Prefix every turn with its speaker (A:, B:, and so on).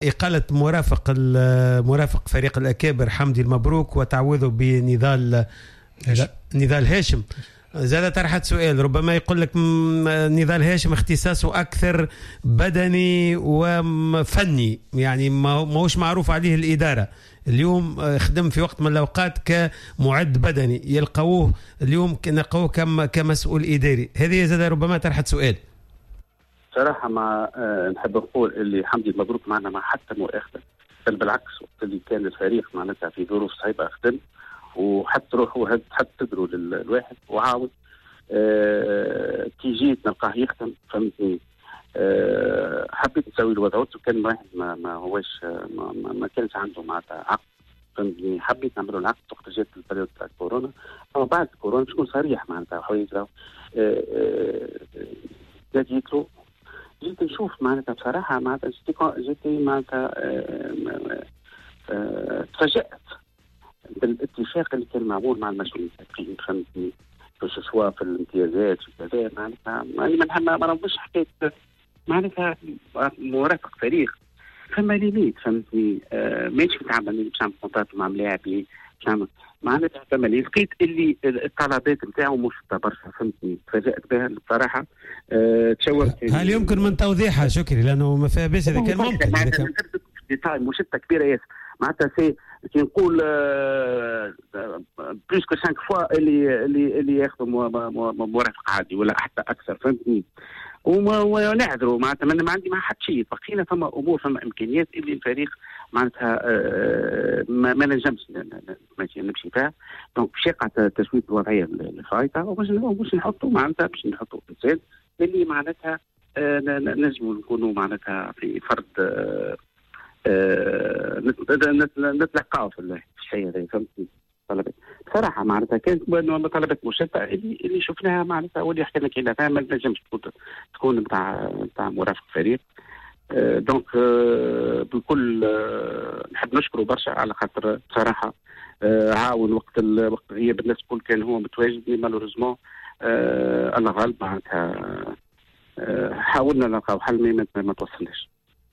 A: إقالة مرافق فريق الأكابر حمدي المبروك وتعويضه نضال هاشم. زاد طرحت سؤال، ربما يقول لك نضال هاشم اختصاصه أكثر بدني وفني، يعني ما هوش معروف عليه الإدارة. اليوم خدم في وقت من الأوقات كمعد بدني، يلقوه اليوم نلقوه كمسؤول إداري. هذه زاد ربما طرحت سؤال.
B: صراحة ما نحب نقول اللي حمدي المبروك معنا ما حتى مؤاخذة، بل بالعكس وقت اللي كان الفريق معناتها في ظروف صعيبة خدم وحط روحه حط صدره للواحد وعاود. كي جيت نلقاه يخدم فهمتني. حبيت نسوي له وضعته، كان واحد ما هوش ما كانش عنده معناتها عقد فهمتني. حبيت نعمل له العقد وقت جات البريود تاع كورونا. اما بعد كورونا شكون صريح معناتها حوايج راهو جيت نشوف معناتها بصراحة معناتها جيت معناتها تفاجأت بالاتفاق اللي كان معمول مع المسؤولين التنفيذيين فهمتني، سواء في الامتيازات وكذا. معناتها ما نظنش حكاية معناتها مرافق فريق فما ليميت فهمتني. ماشي نتعامل باش نعمل كونتات مع ملاعبي معناتها فما لي لقيت اللي الطلبات نتاعو مشتة برشا فهمتني. تفاجأت بها بصراحة. تشوفت.
A: هل يمكن من توضيحها شكري لأنه ما فيها بس إذا كان ممكن
B: مشتة كبيرة ياسر معناتها كي نقول بلوس كو 5 فوا اللي ياخذوا مرافق عادي ولا حتى اكثر فهمتني. ونعذروا معناتها ما عندي مع حد شيء. بقينا فما امور فما امكانيات اللي الفريق معناتها ما نجمش نمشي فيها. دونك باش يقع تسوية الوضعيه الفايته وباش نحطوا معناتها انسان اللي معناتها نجموا نكونوا معناتها في فرد نتلقاو في الشيء هذا فهمتني. طلبات بصراحه معناتها كانت طلبات مشتته اللي شفناها معناتها واللي حكينا كنا فيها ما تنجمش تكون نتاع مرافق فريق. دونك بالكل نحب نشكره برشا على خاطر بصراحه عاون وقت غياب الناس الكل كان هو متواجد. مالوريزمون الله غالب معناتها حاولنا نلقاو حل ما توصلناش.